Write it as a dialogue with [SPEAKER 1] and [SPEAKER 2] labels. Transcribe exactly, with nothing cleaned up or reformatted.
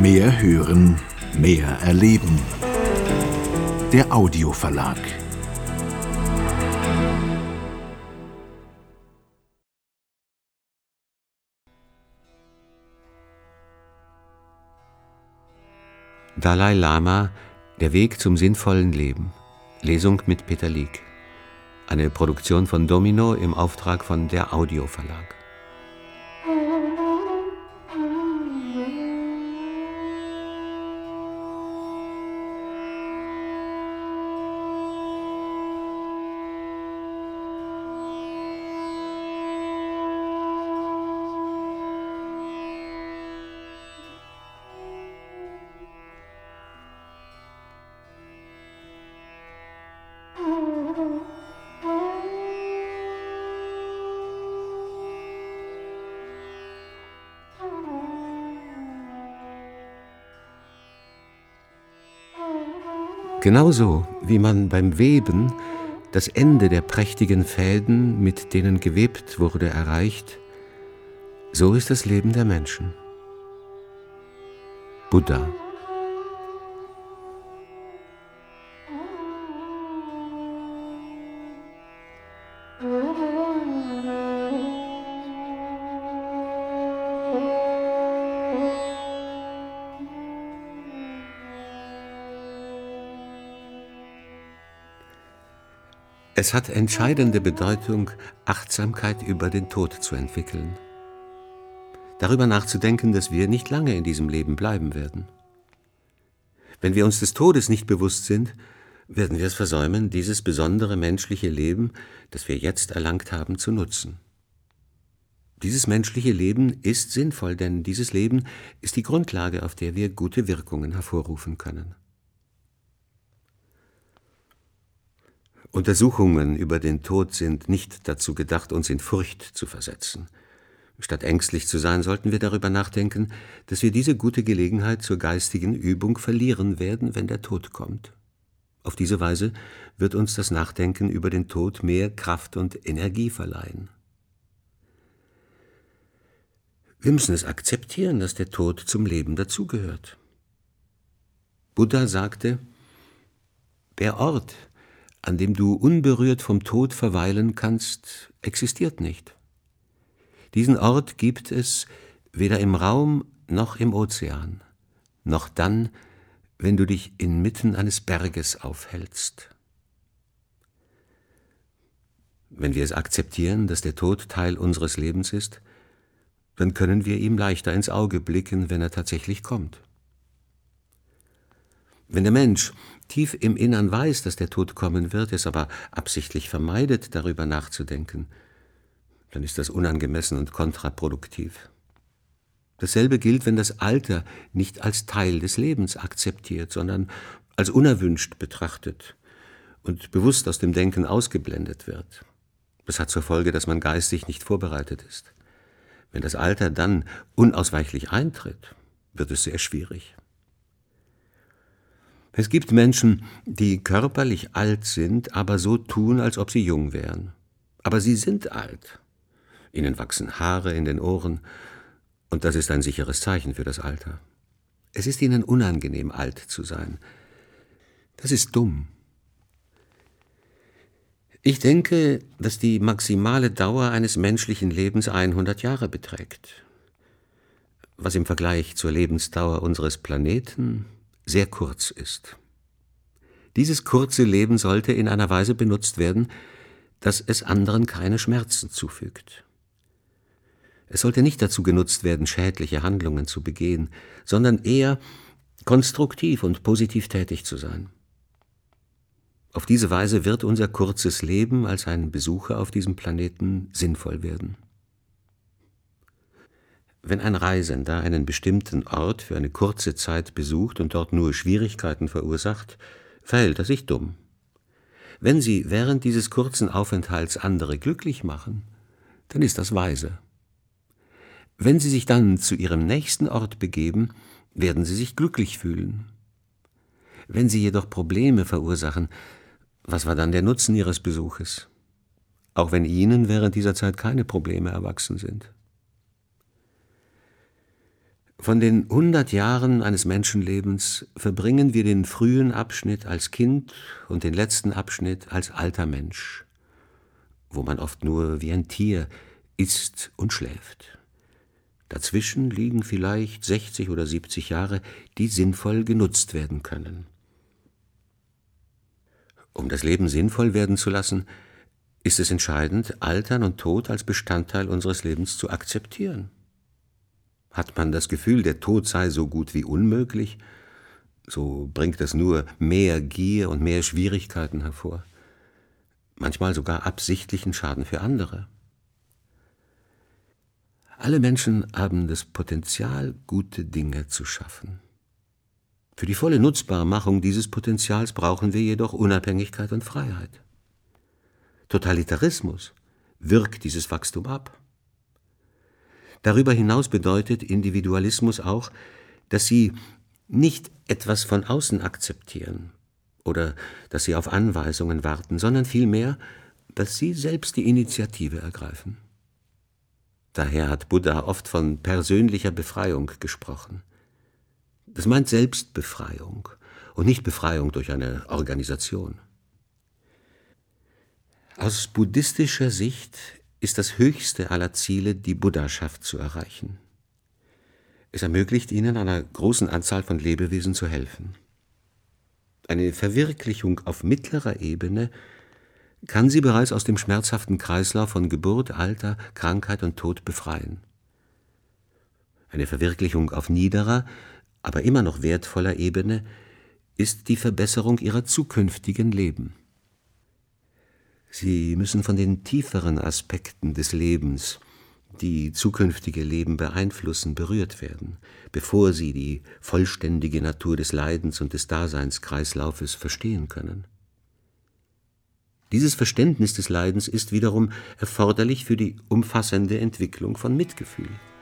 [SPEAKER 1] Mehr hören, mehr erleben. Der Audioverlag.
[SPEAKER 2] Dalai Lama, der Weg zum sinnvollen Leben. Lesung mit Peter Lieck. Eine Produktion von Domino im Auftrag von der Audioverlag. Genauso wie man beim Weben das Ende der prächtigen Fäden, mit denen gewebt wurde, erreicht, so ist das Leben der Menschen. Buddha. Es hat entscheidende Bedeutung, Achtsamkeit über den Tod zu entwickeln. Darüber nachzudenken, dass wir nicht lange in diesem Leben bleiben werden. Wenn wir uns des Todes nicht bewusst sind, werden wir es versäumen, dieses besondere menschliche Leben, das wir jetzt erlangt haben, zu nutzen. Dieses menschliche Leben ist sinnvoll, denn dieses Leben ist die Grundlage, auf der wir gute Wirkungen hervorrufen können. Untersuchungen über den Tod sind nicht dazu gedacht, uns in Furcht zu versetzen. Statt ängstlich zu sein, sollten wir darüber nachdenken, dass wir diese gute Gelegenheit zur geistigen Übung verlieren werden, wenn der Tod kommt. Auf diese Weise wird uns das Nachdenken über den Tod mehr Kraft und Energie verleihen. Wir müssen es akzeptieren, dass der Tod zum Leben dazugehört. Buddha sagte, der Ort, an dem du unberührt vom Tod verweilen kannst, existiert nicht. Diesen Ort gibt es weder im Raum noch im Ozean, noch dann, wenn du dich inmitten eines Berges aufhältst. Wenn wir es akzeptieren, dass der Tod Teil unseres Lebens ist, dann können wir ihm leichter ins Auge blicken, wenn er tatsächlich kommt. Wenn der Mensch tief im Innern weiß, dass der Tod kommen wird, es aber absichtlich vermeidet, darüber nachzudenken, dann ist das unangemessen und kontraproduktiv. Dasselbe gilt, wenn das Alter nicht als Teil des Lebens akzeptiert, sondern als unerwünscht betrachtet und bewusst aus dem Denken ausgeblendet wird. Das hat zur Folge, dass man geistig nicht vorbereitet ist. Wenn das Alter dann unausweichlich eintritt, wird es sehr schwierig. Es gibt Menschen, die körperlich alt sind, aber so tun, als ob sie jung wären. Aber sie sind alt. Ihnen wachsen Haare in den Ohren, und das ist ein sicheres Zeichen für das Alter. Es ist ihnen unangenehm, alt zu sein. Das ist dumm. Ich denke, dass die maximale Dauer eines menschlichen Lebens hundert Jahre beträgt, was im Vergleich zur Lebensdauer unseres Planeten sehr kurz ist. Dieses kurze Leben sollte in einer Weise benutzt werden, dass es anderen keine Schmerzen zufügt. Es sollte nicht dazu genutzt werden, schädliche Handlungen zu begehen, sondern eher konstruktiv und positiv tätig zu sein. Auf diese Weise wird unser kurzes Leben als ein Besucher auf diesem Planeten sinnvoll werden. Wenn ein Reisender einen bestimmten Ort für eine kurze Zeit besucht und dort nur Schwierigkeiten verursacht, verhält er sich dumm. Wenn Sie während dieses kurzen Aufenthalts andere glücklich machen, dann ist das weise. Wenn Sie sich dann zu Ihrem nächsten Ort begeben, werden Sie sich glücklich fühlen. Wenn Sie jedoch Probleme verursachen, was war dann der Nutzen Ihres Besuches? Auch wenn Ihnen während dieser Zeit keine Probleme erwachsen sind. Von den hundert Jahren eines Menschenlebens verbringen wir den frühen Abschnitt als Kind und den letzten Abschnitt als alter Mensch, wo man oft nur wie ein Tier isst und schläft. Dazwischen liegen vielleicht sechzig oder siebzig Jahre, die sinnvoll genutzt werden können. Um das Leben sinnvoll werden zu lassen, ist es entscheidend, Altern und Tod als Bestandteil unseres Lebens zu akzeptieren. Hat man das Gefühl, der Tod sei so gut wie unmöglich, so bringt das nur mehr Gier und mehr Schwierigkeiten hervor, manchmal sogar absichtlichen Schaden für andere. Alle Menschen haben das Potenzial, gute Dinge zu schaffen. Für die volle Nutzbarmachung dieses Potenzials brauchen wir jedoch Unabhängigkeit und Freiheit. Totalitarismus wirkt dieses Wachstum ab. Darüber hinaus bedeutet Individualismus auch, dass sie nicht etwas von außen akzeptieren oder dass sie auf Anweisungen warten, sondern vielmehr, dass sie selbst die Initiative ergreifen. Daher hat Buddha oft von persönlicher Befreiung gesprochen. Das meint Selbstbefreiung und nicht Befreiung durch eine Organisation. Aus buddhistischer Sicht ist das höchste aller Ziele, die Buddhaschaft zu erreichen. Es ermöglicht ihnen, einer großen Anzahl von Lebewesen zu helfen. Eine Verwirklichung auf mittlerer Ebene kann sie bereits aus dem schmerzhaften Kreislauf von Geburt, Alter, Krankheit und Tod befreien. Eine Verwirklichung auf niederer, aber immer noch wertvoller Ebene ist die Verbesserung ihrer zukünftigen Leben. Sie müssen von den tieferen Aspekten des Lebens, die zukünftige Leben beeinflussen, berührt werden, bevor sie die vollständige Natur des Leidens und des Daseinskreislaufes verstehen können. Dieses Verständnis des Leidens ist wiederum erforderlich für die umfassende Entwicklung von Mitgefühl.